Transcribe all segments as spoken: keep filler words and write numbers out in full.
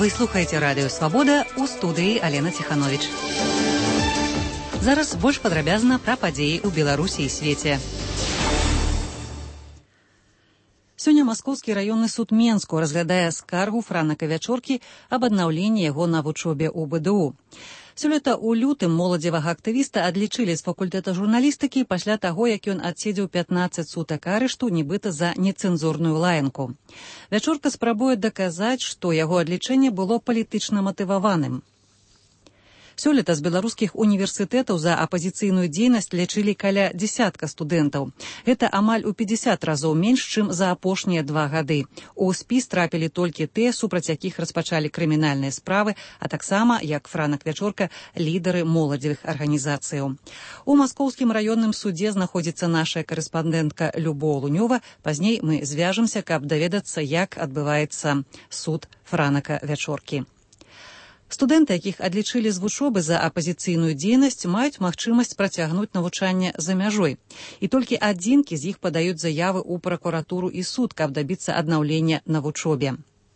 Вы слухаеце радыё «Свабода», у студыі Алена Ціхановіч. Зараз больш падрабязна пра падзеі ў Беларусі і свеце. Сёння Маскоўскі раённы суд Менску разглядае скаргу Франака Вячоркі аб аднаўленні яго на вучобе ў БДУ. Сёлета ў лютым моладзевага актывіста адлічылі з факультэта журналістыкі пасля таго, як ён адседзеў пятнаццаць сутак арышту, нібыта за нецэнзурную лаянку. Вячорка спрабуе даказаць, што яго адлічэнне было палітычна матываваным. Сёлета з беларускіх універсітэтаў за апазіцыйную дзейнасць лячылі каля дзясятка студэнтаў. Гэта амаль у пятьдесят разоў менш, чым за апошнія два гады. У спіс трапілі толькі тыя, супраць якіх распачалі крымінальныя справы, а таксама, як Франак Вячорка, лідары моладзевых арганізацыяў. У Маскоўскім раённым судзе знаходзіцца наша карэспандэнтка Любоў Лунёва. Пазней мы звяжемся, каб даведацца, як адбываецца суд Франака Вячоркі. Студэнты, якіх адлічылі з вучобы за апазіцыйную дзейнасць, маюць магчымасць працягнуць навучанне за мяжой. І толькі адзінкі з іх падаюць заявы ў пракуратуру і суд, каб дабіцца аднаўлення на вучобе.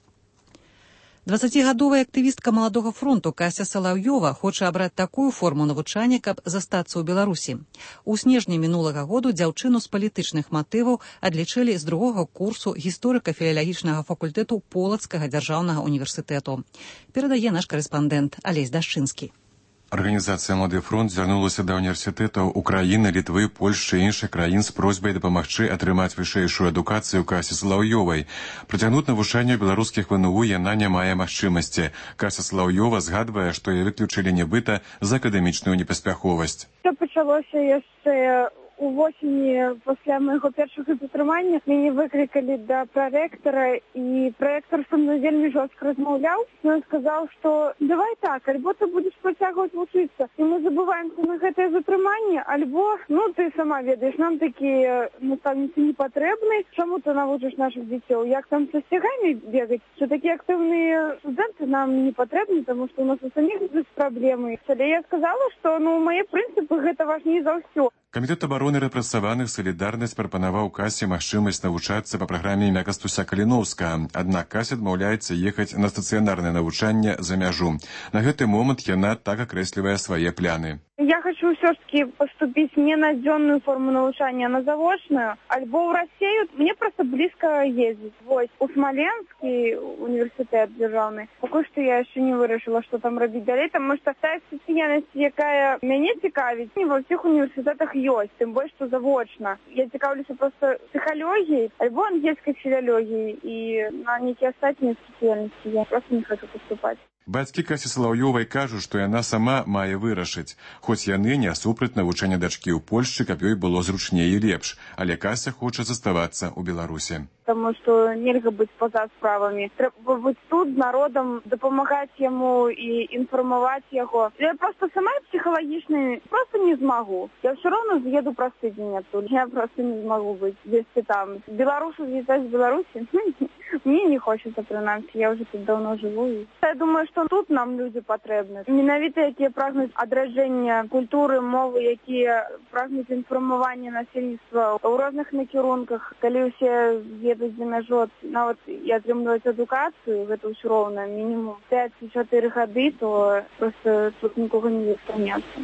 дваццацігадовая актывістка Маладога фронту Кася Салаўёва хоча абраць такую форму навучання, каб застацца ў Беларусі. У снежні мінулага году дзяўчыну з палітычных матываў адлічылі з другога курсу гісторыка-філалагічнага факультэту Полацкага дзяржаўнага універсітэту. Перадае наш карэспандэнт Алесь Дашчынскі. Арганізацыя «Малады фронт» звярнулася да універсітэтаў Украіны, Літвы, Польшчы і іншых краін з просьбай дапамагчы атрымаць вышэйшую адукацыю Касі Салаўёвай. Працягнуць навучанне ў беларускіх ВНУ яна не мае магчымасці. Кася Салаўёва згадвае, што яе выключылі нібыта за акадэмічную непаспяховасць. Це пачалося яшчэ у восені пасля майго першага затрымання. Мяне выклікалі да прарэктара, і прарэктар са мной вельмі жорстка размаўляў. Ён сказаў, што давай так, альбо ты будзеш працягваць вучыцца, і мы забываемся на гэтае затрыманне, альбо, ну, ты сама ведаеш, нам такія настаўніцы не патрэбны, чаму ты навучыш нашых дзяцёў, як там са сцягамі бегаць, што такія актыўныя студэнты нам не патрэбны, таму што у нас у саміх ёсць праблемы. Але я сказала, што, ну, мае прынцыпы гэта важней за ўсё. Камітэт абароны рэпрэсаваных «Салідарнасць» прапанаваў Касе магчымасць навучацца па праграме імя Кастуся Каліноўска. Аднак Кася адмаўляецца ехаць на стацыянарнае навучанне за мяжу. На гэты момант яна так акрэслівае свае пляны. Я хочу все ж таки поступить не на дзённую форму навучання, а на завочную, альбо в Россию. Мне просто близко ездить. Вот. У Смоленский университет державный. Пока что я еще не вырашила, что там робить далее, потому что та специальность, якая мяне цікавіць, не во всех университетах есть, тем более, что завочно. Я цікавлюся просто психологией, альбо ангельской филологией, и на некие остальные специальности я просто не хочу поступать. Бацькі Касі Салаўёвай кажуць, што яна сама мае вырашыць. Хоць яны не супраць навучання дачкі ў Польшчы, каб ёй было зручней і лепш. Але Кася хоча заставацца ў Беларусі. Потому что нельга быть поза справами. Треба быть тут с народом, допомагать ему и информовать его. Я просто сама психологично просто не смогу. Я все равно заеду простый день оттуда. Я просто не смогу быть если там. Белорусы въезжать в Беларуси мне не хочется, принаймні. Я уже тут давно живу. Я думаю, что тут нам люди потрібні. Менавіта, які прагнуть адрадження культури, мови, які прагнуть інформування насельніцтва у різних накірунках. Коли всі едуць за мяжу, нават і атрымліваць адукацыю, гэта ўсё роўна мінімум пяць-чатыры гады, то просто тут нікога не застанецца.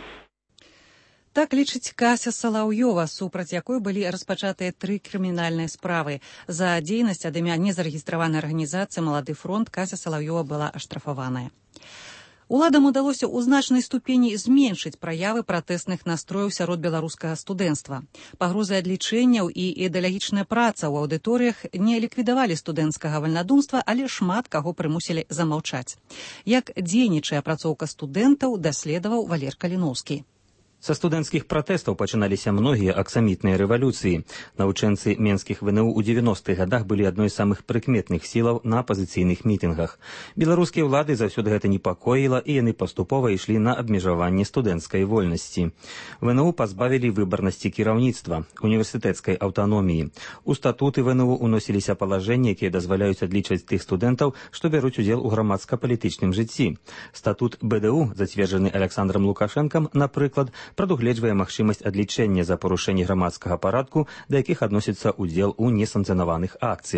Так лічыць Кася Салаўёва, супраць якой былі распачатыя тры крымінальныя справы. За дзейнасць ад імя незарэгістраванай арганізацыі «Малады фронт» Кася Салаўёва была аштрафаваная. Уладам удалося ў значнай ступені зменшыць праявы пратэсных настрояў сярод беларускага студэнцтва. Пагрозы адлічэнняў і ідэалагічная праца ў аўдыторыях не ліквідавалі студэнцкага вальнадумства, але шмат каго прымусілі замаўчаць. Як дзейнічае апрацоўка студэнтаў, даследаваў Валер Каліноўскі. Са студэнцкіх пратэстаў пачыналіся многія аксамітныя рэвалюцыі. Навучэнцы менскіх ВНУ ў дзевяностых гадах былі адной з самых прыкметных сілаў на апазіцыйных мітынгах. Беларускія ўлады заўсёды гэта непакоіла, і яны паступова ішлі на абмежаванне студэнцкай вольнасці. ВНУ пазбавілі выбарнасці кіраўніцтва, універсітэцкай аўтаноміі. У статуты ВНУ уносіліся палажэнні, якія дазваляюць адлічваць тых студэнтаў, што бяруць удзел у грамадска-палітычным жыцці. Статут БДУ, зацверджаны Александром Лукашэнкам, напрыклад, прадугледжвае магчымасць адлічэння за парушэнне грамадскага парадку, да якіх адносіцца ўдзел у несанкцыянаваных акцыях.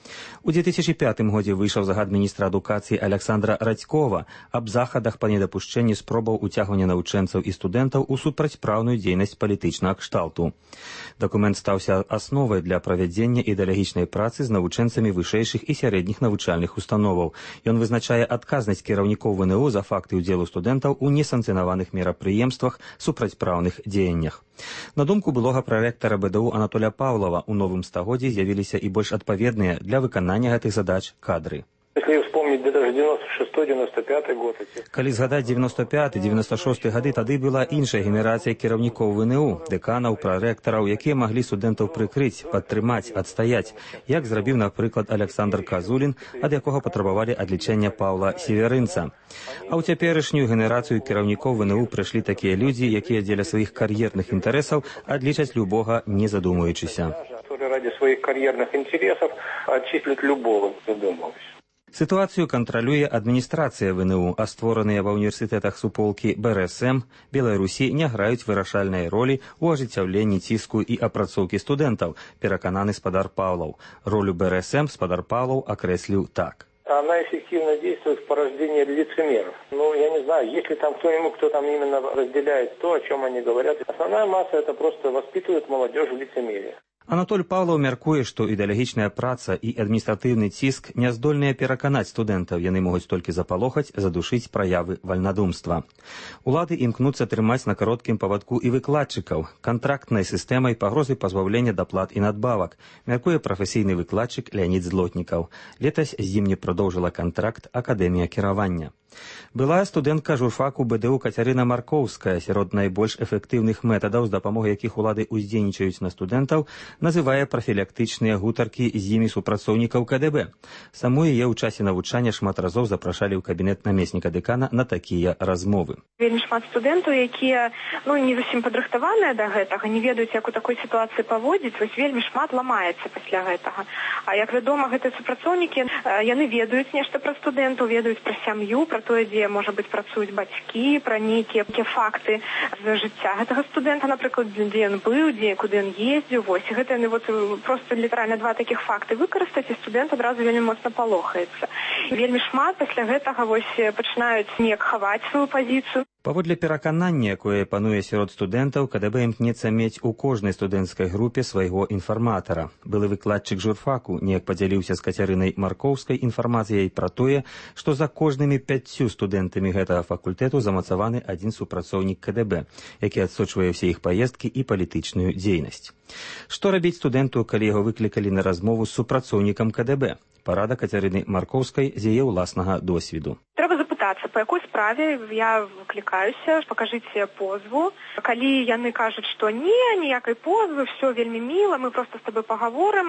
У две тысячи пятым годзе выйшаў загад міністра адукацыі Александра Радзькова аб захадах па недапушчэнні спробаў уцягвання навучэнцаў і студэнтаў у супрацьпраўную дзейнасць палітычнага кшталту. Дакумент стаўся асновай для правядзення ідэалагічнай працы з навучэнцамі вышэйшых і сярэдніх навучальных установаў. Ён вызначае адказнасць кіраўнікоў ВНУ за факты ўдзелу студэнтаў у несанкцыянаваных мерапрыемствах, супрацьпраўных дзеяннях. На думку былога прарэктара БДУ Анатоля Павлова, у новым стагоддзі з'явіліся і больш адпаведныя для выканання гэтых задач кадры. Если вспомнить даже девяносто шестой девяносто пятый год. Калі згадаць девяносто пяты девяносто шосты гады, тады была іншая генерацыя кіраўнікоў ВНУ, дэканаў, прарэктараў, якія маглі студэнтаў прыкрыць, падтрымаць, адстаяць, як зрабіў, напрыклад, Александр Казулін, ад якога патрабавалі адлічэння Паўла Северынца. А ў цяперашнюю генерацыю кіраўнікоў ВНУ прыйшлі такія людзі, якія дзеля сваіх кар'ерных інтарэсаў адлічаць любога, не задумуючыся. Ради своих карьерных интересов отчислить любого, задумываясь. Сітуацыю кантралюе адміністрацыя ВНУ, а створаныя ва ўніверсітэтах суполкі БРСМ Беларусі не граюць вырашальнай ролі ў ажыццяўленні ціску і апрацоўкі студэнтаў, перакананы спадар Павлаў. Ролю БРСМ спадар Павлаў акрэсліў так. Она эффективно действует в порождении лицемеров. Ну, я не знаю, есть ли там кто-нибудь, кто там именно разделяет то, о чем они говорят. Основная масса это просто воспитывает молодежь в лицемерии. Анатоль Павлаў мяркуе, што ідэалагічная праца і адміністратыўны ціск не здольныя пераканаць студэнтаў, яны могуць толькі запалохаць, задушыць праявы вальнадумства. Улады імкнуцца трымаць на кароткім павадку і выкладчыкаў, кантрактнай сістэмай пагрозы пазбаўлення даплат і надбавак, мяркуе прафесійны выкладчык Леонід Злотнікаў. Летась з ім не прадоўжыла кантракт Акадэмія кіравання. Былая студэнтка журфаку БДУ Кацярына Маркоўская сярод найбольш эфектыўных метадаў, з дапамогай якіх улады ўздзейнічаюць на студэнтаў, называе прафілактычныя гутаркі з імі супрацоўнікаў КДБ. Саму яе ў часе навучання шмат разоў запрашалі ў кабінет намесніка дэкана на такія размовы. Вельмі шмат студэнтаў, якія ну, не зусім падрыхтаваныя да гэтага, не ведаюць, як у такой сітуацыі паводзіць, вось вельмі шмат ламаецца пасля гэтага. А як вядома, гэтыя супрацоўнікі, яны ведаюць нешта пра студэнтаў, ведаюць пра сям'ю, пра тое, дзе, можа быць, працуюць бацькі, пра нейкія факты з жыцця гэтага студэнта, напрыклад, дзе ён быў, дзе, куды ён ездзіў. Вось, гэта яны вот проста літаральна два такіх факты выкарыстаць, і студэнт адразу вельмі моцна палохаецца. І вельмі шмат пасля гэтага вось пачынаюць неяк хаваць сваю пазіцыю. Паводле пераканання, якое пануе сярод студэнтаў, КДБ імкнецца мець у кожнай студэнцкай групе свайго інфарматара. Былы выкладчык журфаку неяк падзяліўся з Кацярынай Маркоўскай інфармацыяй пра тое, што за кожнымі пяццю студэнтамі гэтага факультэту замацаваны адзін супрацоўнік КДБ, які адсочвае ўсе іх паездкі і палітычную дзейнасць. Што рабіць студэнту, калі яго выклікалі на размову з супрацоўнікам КДБ? Парада Кацярыны Маркоўскай з яе ўласнага досведу. Трэба запытацца, па якой справе я выклікаюся, пакажыце позву. Калі яны кажуць, што не, ніякай позвы, все вельмі міла, мы просто з табой пагаворым,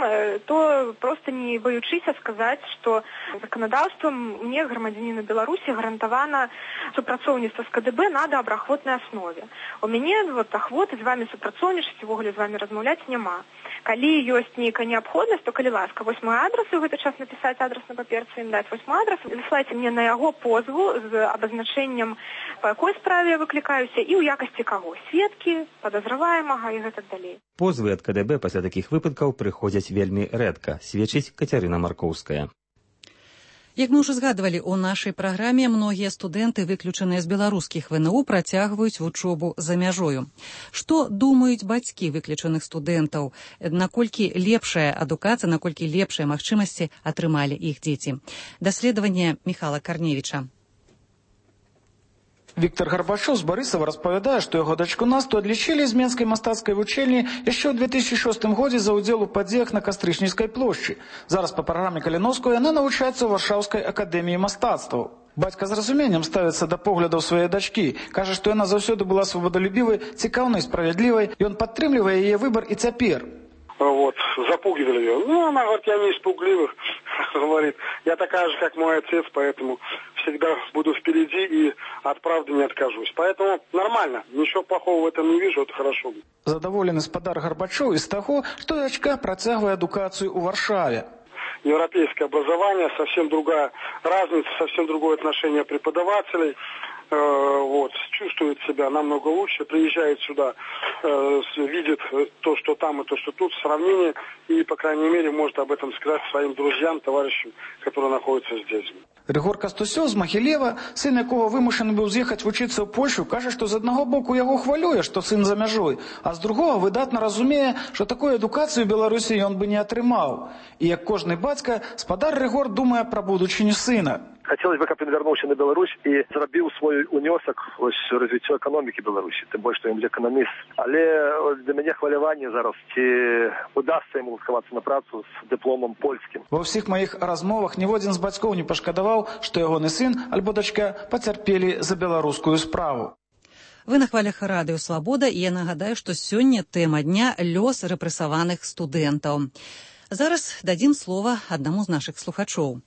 то просто не баючыся сказаць, што заканадаўствам мне, грамадзяніну Беларусі, гарантавана супрацоўніцтва з КДБ на добраахвотнай аснове. У мяне вот ахвоты з вами супрацоўнічаць, увогуле з вами размаўляць няма. Калі ёсць нейкая неабходнасць, то калі ласка, вось мой адрас, і ў гэты час напісаць адрас на паперцы, ім даць вось мой адрас, высылайце мне на яго позву з абазначэннем, па якой справе я выклікаюся і ў якасці каго, сведкі, падазраваемага і гэтак далей. Позвы ад КДБ пасля такіх выпадкаў прыходзяць вельмі рэдка, сведчыць Кацярына Маркоўская. Як мы ўжо згадвалі, у нашай праграме многія студэнты, выключаныя з беларускіх ВНУ, працягваюць вучобу за мяжою. Што думаюць бацькі выключаных студэнтаў? Наколькі лепшая адукацыя, наколькі лепшыя магчымасці атрымалі іх дзеці? Даследаванне Міхала Карневіча. Віктор Гарбачоў з Барысава распавядае, што яго дачку Насту адлічылі з Менскай мастацкай вучэльні яшчэ ў две тысячы шостым годзе за ўдзел у падзеях на Кастрычніцкай плошчы. Зараз па праграме Каліноўскай яна навучаецца ў Варшаўскай акадэміі мастацтваў. Бацька з разуменнем ставіцца да поглядаў сваёй дачкі. Кажа, што яна заўсёды была свабодалюбівай, цікаўнай, справядлівай. Ён падтрымлівае яе выбар і цяпер. Вот, запугивали ее. Ну, она говорит, я не из пугливых, говорит, я такая же, как мой отец, поэтому всегда буду впереди и от правды не откажусь. Поэтому нормально, ничего плохого в этом не вижу, это хорошо. Задоволены спадар Гарбачоў і з таго, што дачка працягвае адукацыю ў Варшаве. Европейское образование, совсем другая разница, совсем другое отношение преподавателей. вот, чувствует себя намного лучше, приезжает сюда, видит то, что там и то, что тут, сравнение, и, по крайней мере, может об этом сказать своим друзьям, товарищам, которые находятся здесь. Рыгор Кастусёў з Магілева, сын якого вымушаны быў з'ехаць вучыцца ў Польшу, кажа, што з аднаго боку яго хвалюе, што сын за мяжой, а з другого выдатна разумее, што такую адукацыю ў Беларусі ён бы не атрымаў. І як кожны бацька, спадар Рыгор думае пра будучыню сына. Хотелось бы, каб ён вярнуўся на Беларусь і зрабіў свой унёсак в развіццё эканомікі Беларусі, тым больш, што ён эканаміст. Але для мяне хваляванне зараз, ці удасца яму ўладкавацца на працу з дыпломам польскім. Ва ўсіх маіх размовах ніводзін з бацькоў не пашкадаваў, што ягоны сын альбо дачка пацярпелі за беларускую справу. Вы на хвалях радыё «Свабода», і я нагадаю, што сёння тэма дня – лёс рэпрэсаваных студэнтаў. Зараз дадзім слова аднаму з нашых слухачоў.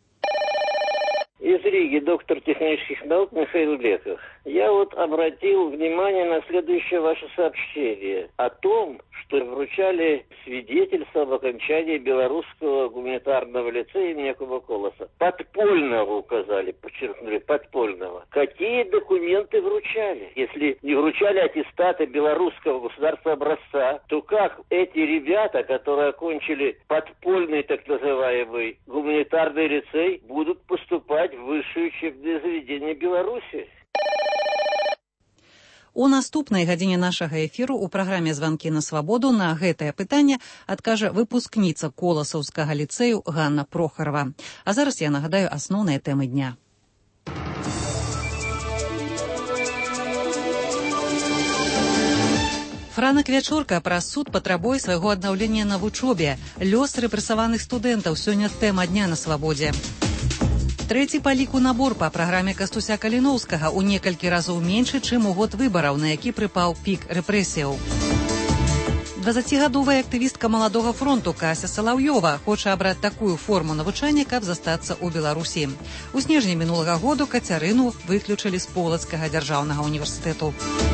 Из Риги, доктор технических наук Михаил Леков. Я вот обратил внимание на следующее ваше сообщение о том, что вручали свидетельство об окончании Белорусского гуманитарного лицея имени Якуба Колоса. Подпольного указали, подчеркнули, подпольного. Какие документы вручали? Если не вручали аттестаты белорусского государства образца, то как эти ребята, которые окончили подпольный так называемый гуманитарный лицей, будут поступать в высшие учебные заведения Беларуси? У наступнай гадзіне нашага эфіру ў праграме «Званкі на свабоду» на гэтае пытанне адкажа выпускніца Коласаўскага ліцэю Ганна Прохарова. А зараз я нагадаю асноўныя тэмы дня. Франак Вячорка праз суд патрабуе свайго аднаўлення на вучобе. Лёс рэпрэсаваных студэнтаў сёння тэма дня на свабодзе. Трэці па ліку набор па праграме Кастуся Каліноўскага ў некалькі разоў меншы, чым у год выбараў, на які прыпаў пік рэпрэсіяў. дваццацігадовая актывістка Маладога фронту Кася Салаўёва хоча абраць такую форму навучання, каб застацца ў Беларусі. У снежні мінулага году Кацярыну выключылі з Полацкага дзяржаўнага універсітэту.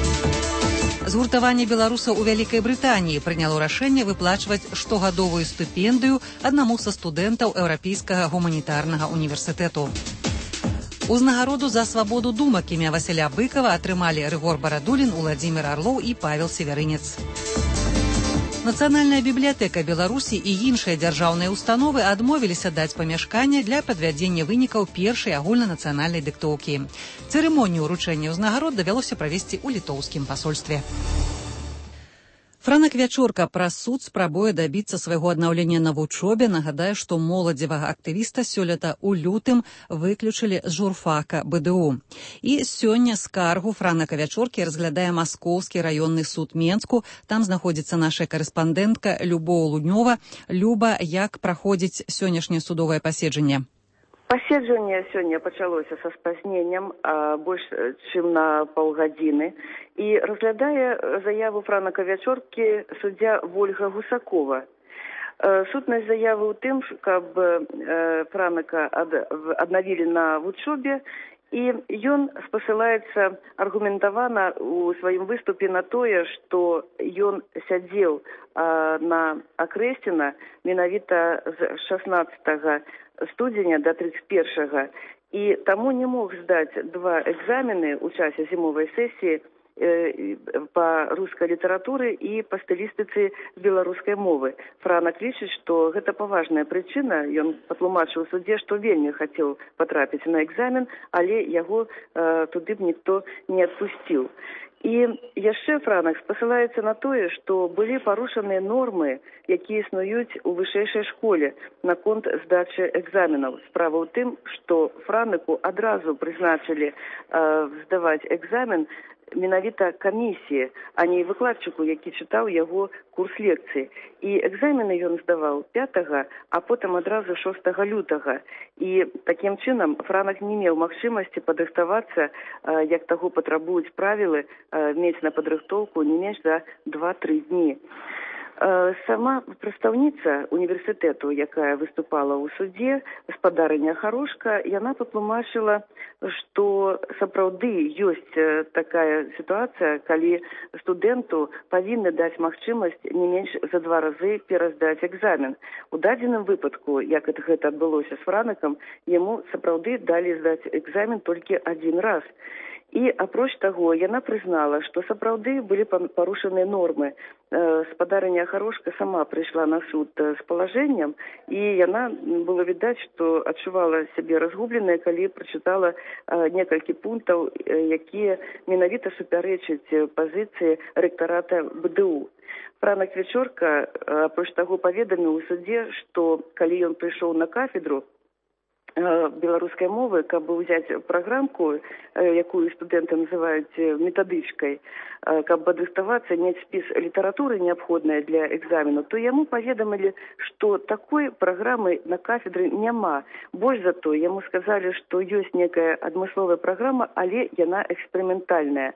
Згуртаванне беларусаў у Вялікай Брытаніі прыняло рашэнне выплачваць штогадовую стыпендыю аднаму са студэнтаў Еўрапейскага гуманітарнага універсітэту. Узнагароду за свабоду думак імя Васіля Быкава атрымалі Рыгор Барадулін, Уладзімір Арлоў і Павел Северынец. Нацыянальная бібліятэка Беларусі і іншыя дзяржаўныя установы адмовіліся даць памяшканне для падвядзення вынікаў першай агульнанацыянальнай дыктоўкі. Цырымонію ўручэння ўзнагарод давялося правесці ў літоўскім пасольстве. Франак Вячорка праз суд спрабуе дабіцца свайго аднаўлення на вучобе. Нагадаю, што моладзевага актывіста сёлета ў лютым выключылі з журфака бэ дэ у. І сёння скаргу Франака Вячоркі разглядае Маскоўскі раённы суд Менску. Там знаходзіцца наша карэспандэнтка Любоў Луднёва. Люба, як праходзіць сённяшняе судовае паседжанне? Паседжанне сёння пачалося са спазненнем а, больш чым на паўгадзіны і разглядае заяву Франака Вячоркі суддзя Вольга Гусакова. Э, сутнасць заявы ў тым, каб э, Франака ад, аднавілі на вучобе, і ён спасылаецца аргументавана ў сваім выступе на тое, што ён сядзеў а, на Акрэсціна менавіта з шаснаццатага студзеня да тридцать першага, і таму не мог здаць два экзамены ў часе зімовай сесіі э, па рускай літаратуры і па стылістыцы беларускай мовы. Франак лічыць, што гэта паважная прычына. Ён патлумачыў у судзе, што вельмі хацеў патрапіць на экзамен, але яго э, туды б ніхто не адпусціў. І яшчэ Франак спасылаецца на тое, што былі парушаныя нормы, якія існуюць у вышэйшай школе наконт здачы экзаменаў. Справа ў тым, што Франаку адразу прызначылі э, здаваць экзамен менавіта камісіі, а не выкладчыку, які чытаў яго курс лекцыі. І экзамены ён здаваў пятага, а потым адразу шостага лютага. І такім чынам Франак не меў магчымасці падрыхтавацца, як таго патрабуюць правілы, мець на падрыхтоўку не менш за два-тры дні. Сама прадстаўніца універсітэту, якая выступала ў судзе, гаспадарыня Харошка, яна патлумачыла, што сапраўды ёсць такая сітуацыя, калі студэнту павінны даць магчымасць не менш за два разы пераздаць экзамен. У дадзеным выпадку, як гэта адбылося з Франакам, яму сапраўды далі здаць экзамен толькі адзін раз. І, апроч таго, яна прызнала, што сапраўды былі парушаныя нормы. Спадарыня Ахарошка сама прыйшла на суд з палажэннем, і яна, было відаць, што адчувала сябе разгубленай, калі прачытала некалькі пунктаў, якія менавіта супярэчаць пазіцыі рэктарата бэ дэ у. Франак Вечорка, апроч таго, паведаміў у судзе, што калі ён прыйшоў на кафедру беларускай мовы, каб ўзяць праграмку, якую студэнты называюць метадычкай, каб падрыхтавацца, мець спіс літаратуры неабходнай для экзамену, то яму паведамілі, што такой праграмы на кафедры няма. Больш за то, яму сказалі, што ёсць некая адмысловая праграма, але яна эксперыментальная.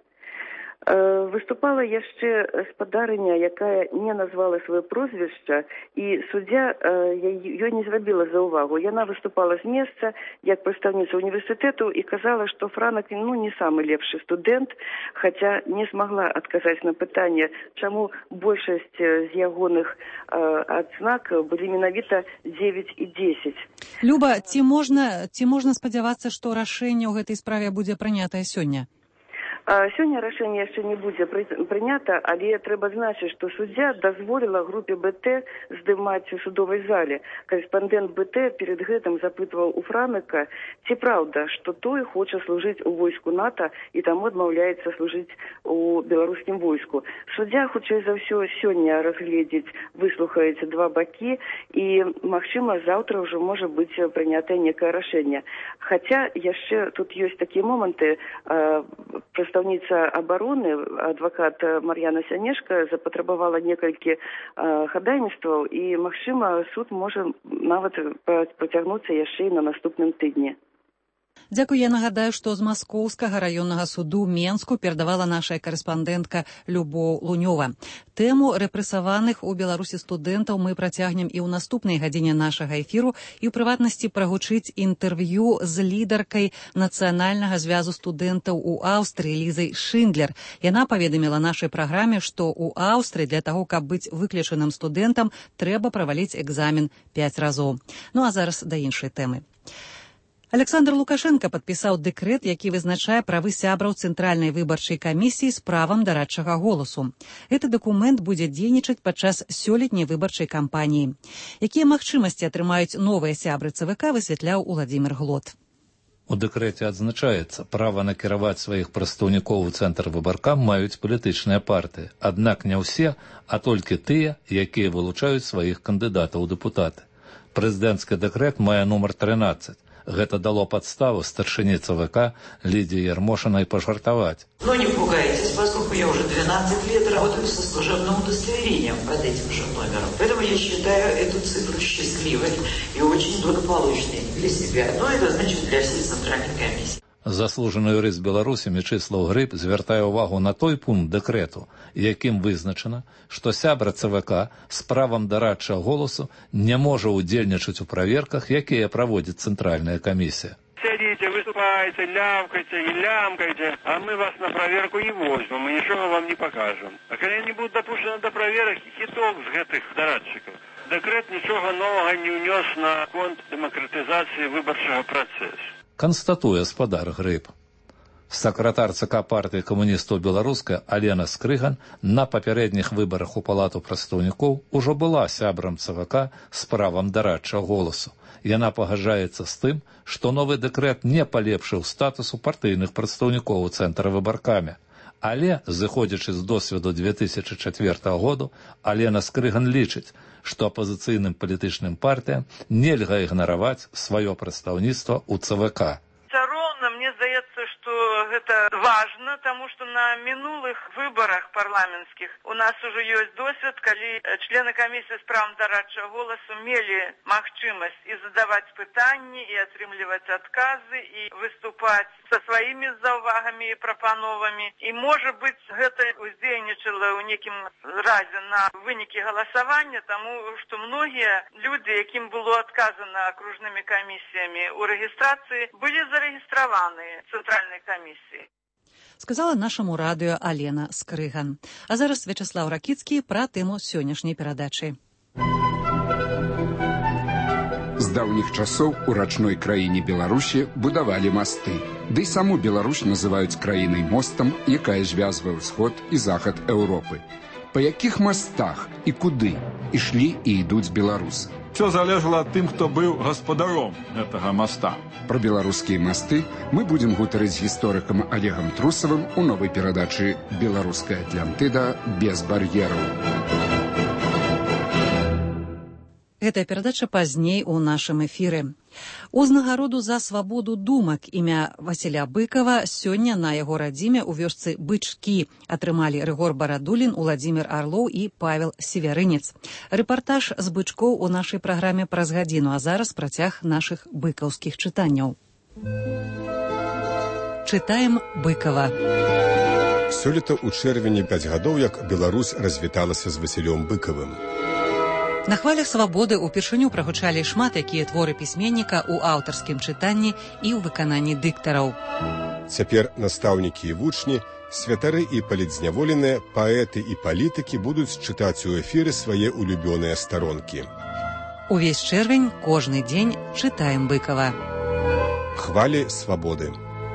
Выступала яшчэ спадарыня, якая не назвала сваё прозвішча, і суддзя ёй не зрабіла заўвагу. Яна выступала з месца як прадстаўніца універсітэту і казала, што Франак ну, не самы лепшы студэнт, хаця не змагла адказаць на пытанне, чаму большасць з ягоных адзнак былі менавіта дзевяць і дзесяць. Люба, ці можна, ці можна спадзявацца, што рашэнне ў гэтай справе будзе прынятае сёння? Сёння рашэнне яшчэ не будзе прынята, але трэба значыць, што суддзя дазволіла групе бэ тэ здымаць у судовай зале. Карэспандэнт бэ тэ перед гэтым запытваў у Франака, ці праўда, што той хоча служыць у войску НАТО і таму адмаўляецца служыць у беларускім войску. Суддзя, хутчэй за ўсё, сёння разгледзіць, выслухаюць два бакі і, магчыма, заўтра ўжо можа быць прынятае некае рашэнне. Хаця яшчэ тут ёсць такія моманты, прадстаўніца абароны, адвакат Мар'яна Сянешка, запатрабавала некалькі хадайніцтваў і, магчыма, суд можа нават працягнуцца яшчэ і на наступным тыдні. Дзякуй, я нагадаю, што з Маскоўскага раённага суду Менску перадавала наша карэспандэнтка Любоў Лунёва. Тэму рэпрэсаваных у Беларусі студэнтаў мы працягнем і ў наступнай гадзіне нашага эфіру, і ў прыватнасці прагучыць інтэрв'ю з лідаркай нацыянальнага звязу студэнтаў у Аўстрыі Лізай Шиндлер. Яна паведаміла нашай праграме, што ў Аўстрыі для таго, каб быць выключаным студэнтам, трэба праваліць экзамен пяць разоў. Ну а зараз да іншай тэмы. Александр Лукашенко падпісаў дэкрэт, які вызначае правы сябраў Цэнтральнай выбарчай камісіі з правам дарадчага голасу. Гэты дакумент будзе дзейнічаць падчас сёлетняй выбарчай кампаніі. Якія магчымасці атрымаюць новыя сябры цэ вэ ка, высвятляў Уладзімір Глот. У дэкрэце адзначаецца, права накіраваць сваіх прадстаўнікоў у цэнтр выбаркам маюць палітычныя партыі. Аднак не ўсе, а толькі тыя, якія вылучаюць сваіх кандыдатаў у дэпутаты. Прэзідэнцкі дэкрэт мае нумар трынаццаць. Гэта дало подставу старшине цэ вэ ка Лидии Ермошиной пожартовать. Но не пугайтесь, поскольку я уже двенадцать лет работаю со служебным удостоверением под этим же номером. Поэтому я считаю эту цифру счастливой и очень благополучной для себя. Но это значит для всей центральной комиссии. Заслужены юрыст Беларусі Мячыслаў Грыб звяртае ўвагу на той пункт дэкрэту, якім вызначана, што сябра цэ вэ ка з правам дарадчага голасу не можа ўдзельнічаць у праверках, якія праводзіць цэнтральная камісія. Сядите, выступайте, лямкайте и лямкайте, а мы вас на проверку не возьмем, мы ничего вам не покажем. А когда не будут допущены до проверок, хиток с гэтых дорадчиков. Декрет ничего нового не унес на конт демократизации выборчего процесса. Канстатуе спадар Грыб. Сакратар цэ ка партыі камуністаў Беларуска Алена Скрыган на папярэдніх выбарах у палату прадстаўнікоў ужо была сябрам цэ вэ ка з правам дарадчага голасу. Яна пагаджаецца з тым, што новы дэкрэт не палепшыў статусу партыйных прадстаўнікоў у цэнтра выбаркамі. Але, зыходзячы з досведу две тысячы чацвёртага году, Алена Скрыган лічыць, што апазіцыйным палітычным партыям нельга ігнараваць сваё прадстаўніцтва ў цэ вэ ка. Роўна, мне здаецца, што гэта важна, таму што на мінулых выбарах парламенцкіх у нас ужо ёсць досвед, калі члены камісіі з правам дарадчага голасу мелі магчымасць і задаваць пытанні, і атрымліваць адказы, і выступаць са сваімі заўвагамі і прапановамі. І, можа быць, гэта уздзейнічала ў некім разе на вынікі галасавання, таму што многія людзі, якім было адказана акружнымі камісіямі ў рэгістрацыі, былі зарэгістраваны цэнтральнай камісіі. Сказала нашаму радыё Алена Скрыган. А зараз Вячаслаў Ракіцкі пра тэму сённяшняй перадачы. З даўніх часоў у рачной краіне Беларусі будавалі масты. Ды і саму Беларусь называюць краінай-мостам, якая звязвае ўсход і захад Еўропы. Па якіх мастах і куды ішлі і ідуць беларусы? Все залежало ад тым, хто быў гаспадаром гэтага моста. Пра беларускія масты мы будзем гутарыць з гісторыкам Олегам Трусавым у новай перадачы «Беларуская Атлантыда без бар'ераў». Гэтая перадача пазней у нашым эфіры. Узнагароду за свабоду думак імя Васіля Быкова сёння на яго радзіме ў вёсцы Бычкі атрымалі Рыгор Барадулін, Уладзімір Арлоў і Павел Северынец. Рэпартаж з Бычкоў у нашай праграме праз гадзіну, а зараз працяг нашых быкаўскіх чытанняў. Чытаем Быкова. Сёлета ў чэрвені пяць гадоў, як Беларусь развіталася з Васілём Быкавым. На хвалях свабоды ўпершыню прагучалі шмат якія творы пісьменніка ў аўтарскім чытанні і ў выкананні дыктараў. Цяпер настаўнікі і вучні, святары і палітзняволеныя, паэты і палітыкі будуць чытаць у эфіры свае улюбёныя старонкі. Увесь чэрвень, кожны дзень чытаем Быкава. Хвалі свабоды.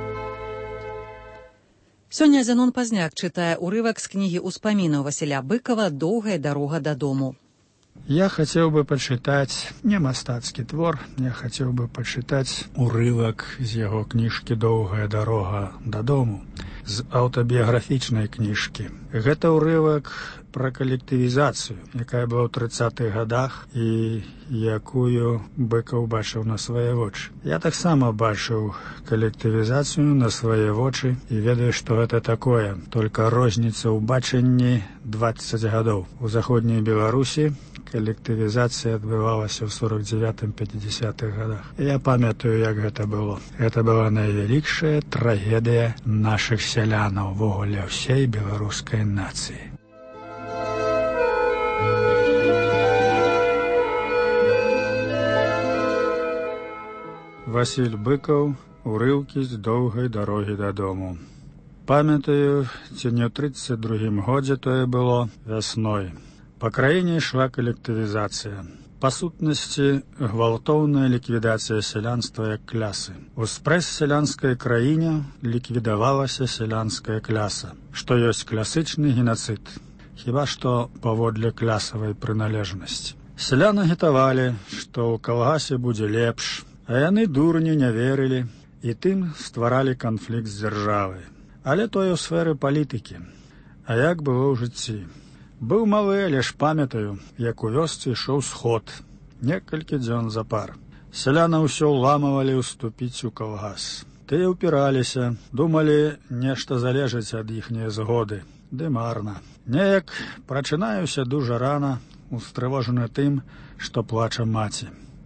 Сёння Зянон Пазняк чытае урывак з кнігі ўспамінаў Васіля Быкава «Доўгая дарога дадому». Я хотел бы почитать не мастацкі твор, я хотел бы почитать урывак з яго кніжкі «Доўгая дарога дадому», з аўтабіяграфічнай кніжкі. Гэта урывак пра калектывізацыю, якая была ў трыццатых гадах і якую Быкаў бачыў на свае вочы. Я таксама бачыў калектывізацыю на свае вочы і ведаю, што гэта такое. Толькі розніца ў бачанні дваццаць гадоў. У заходняй Беларусі калектывізацыя адбывалася ў сорок дзевятым пяцідзясятых гадах. Я памятаю, як гэта было. Гэта была найвялікшая трагедыя нашых сялянаў, увогуле ўсей беларускай нацыі. Васіль Быкаў, урыўкі з доўгай дарогі дадому. Памятаю, ці не ў трыццаць другім годзе тое было вясной. Па краіне ішла калектывізацыя. Па сутнасці, гвалтоўная ліквідацыя сялянства як клясы. У спрэс-сялянскай краіне ліквідавалася сялянская кляса, што ёсць класычны генацыд, хіба што паводле клясавай прыналежнасці. Сялян агітавалі, што ў калгасе будзе лепш, а яны дурні не верылі і тым стваралі канфлікт з дзяржавай. Але тое ў сферы палітыкі. А як было ў жыцці? Быў малы, але ж памятаю, як у вёсцы ішоў сход, некалькі дзён запар. Сяляна ўсё ўламывалі ўступіць у калгас. Тыя ўпіраліся, думалі, нешта залежыць ад іхняе згоды. Ды марна. Неяк прачынаюся дужа рана, устрывожаны тым, што плача маці.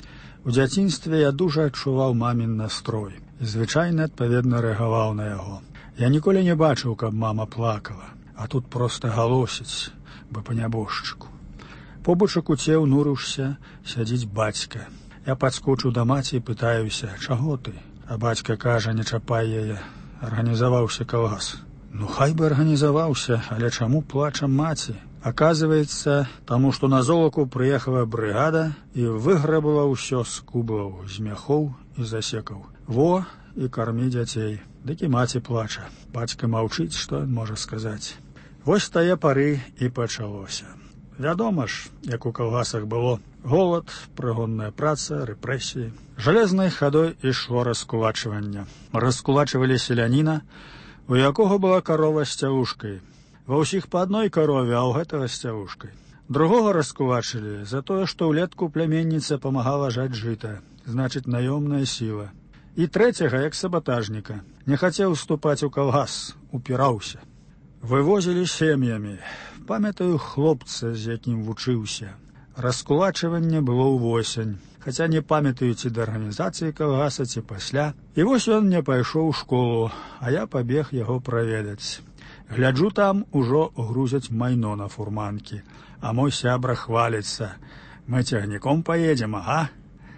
У дзяцінстве я дужа адчуваў мамін настрой і звычайна адпаведна рэагаваў на яго. Я ніколі не бачыў, каб мама плакала, а тут проста галосіць, бы па нябожчыку. Побач у куце ўнурыўся, сядзіць бацька. Я падскочыў да маці і пытаюся, чаго ты? А бацька кажа, не чапай яе, арганізаваўся калгас. Ну, хай бы арганізаваўся, але чаму плача маці? Аказваецца, таму што на золаку прыехала брыгада і выграбала ўсё з кублаў, з мяхоў і засекаў. Во, і кармі дзяцей. Дык і маці плача. Бацька маўчыць, што ён можа сказаць. Вось тае пары і пачалося. Вядома ж, як у калгасах было. Голад, прыгонная праца, рэпрэсіі. Жалезнай хадой ішло раскулачванне. Раскулачвалі селяніна, у якога была карова з цялушкай. Ва ўсіх па адной карове, а ў гэтага з цялушкай. Другога раскулачылі за тое, што ўлетку пляменніца памагала жаць жыта, значыць, наёмная сіла. І трэцяга, як сабатажніка, не хацеў уступаць у калгас, упіраўся. Вывозілі сем'ямі. Памятаю хлопца, з якім вучыўся. Раскулачванне было ўвосень, хаця не памятаю, ці да арганізацыі калгаса, ці пасля. І вось ён не пайшоў у школу, а я пабег яго праведаць. Гляджу, там ужо грузяць майно на фурманкі, а мой сябра хваліцца. Мы цягніком паедзем, ага?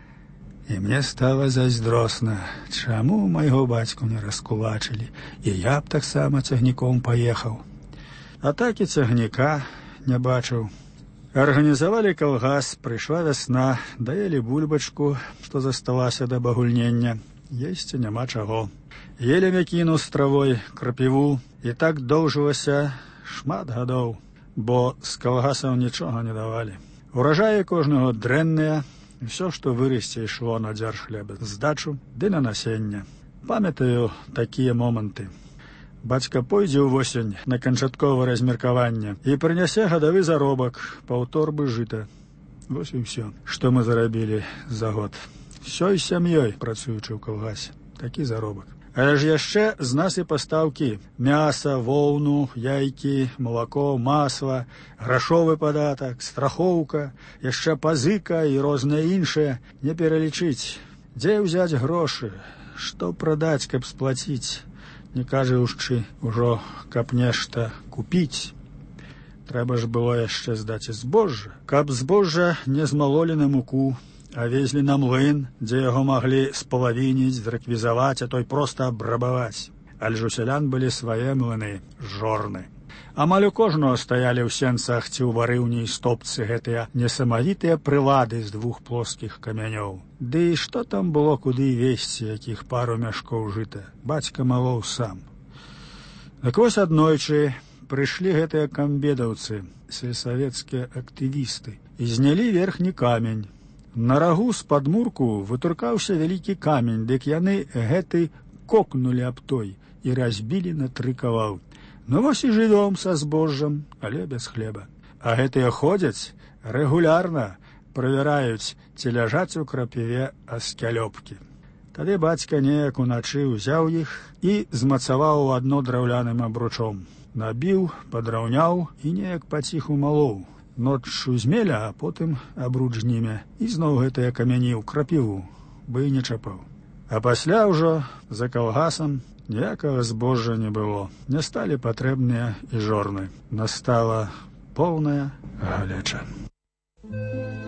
І мне стала зайздросна, чаму майго бацьку не раскулачылі, і я б таксама цягніком паехаў. А так і цягніка не бачыў. Арганізавалі калгас, прыйшла вясна, даелі бульбачку, што засталася да багульнення. есці няма чаго. Елі мякіну з травой, крапіву, і так доўжылася шмат гадоў, бо з калгасаў нічога не давалі. Уражаі кожнага дрэнныя, усё, што вырасце, ішло на дзяржхлеб, здачу ды на насенне. Памятаю такія моманты. Бацька пойдзе ўвосень на канчатковае размеркаванне і прынясе гадавы заробак, паўторбы жыта. Вось і ўсё, што мы зарабілі за год. Усёй сям'ёй, працуючы ў калгасе. Такі заробак. Але ж яшчэ з нас і пастаўкі. Мяса, воўну, яйкі, малако, масла, грашовы падатак, страхоўка, яшчэ пазыка і рознае іншае. Не пералічыць. Дзе ўзяць грошы? Што прадаць, каб сплаціць? Не кажучы ўжо, каб нешта купіць. Трэба ж было яшчэ здаць і збожжа. Каб збожжа не змалолі на муку, а везлі на млын, дзе яго маглі спалавініць, зрэквізаваць, а той проста абрабаваць. Але ж у сялян былі свае млыны, жорны. Амаль у кожнага стаялі ў сенцах ці ў варыўні і стопцы гэтыя несамавітыя прылады з двух плоскіх камянёў. Ды і што там было куды везці, якіх пару мяшкоў жыта? Бацька малоў сам. Так вось аднойчы прыйшлі гэтыя камбедаўцы, сельсавецкія актывісты, і знялі верхні камень. На рагу з падмурку вытуркаўся вялікі камень, дык яны гэты кокнулі аб той і разбілі на тры кавалкі. Ну вось і жывём са збожжам, але без хлеба. А гэтыя ходзяць рэгулярна, правяраюць, ці ляжаць у крапіве аскялёпкі. Тады бацька неяк уначы ўзяў іх і змацаваў адно драўляным абручом. Набіў, падраўняў і неяк паціху малоў. Ноччу змеля, а потым абруч зніме. І зноў гэтыя камяні ў крапіву, бы і не чапаў. А пасля ўжо за калгасам ніякага збожжа не было. Не сталі патрэбныя і жорны. Настала поўная галеча.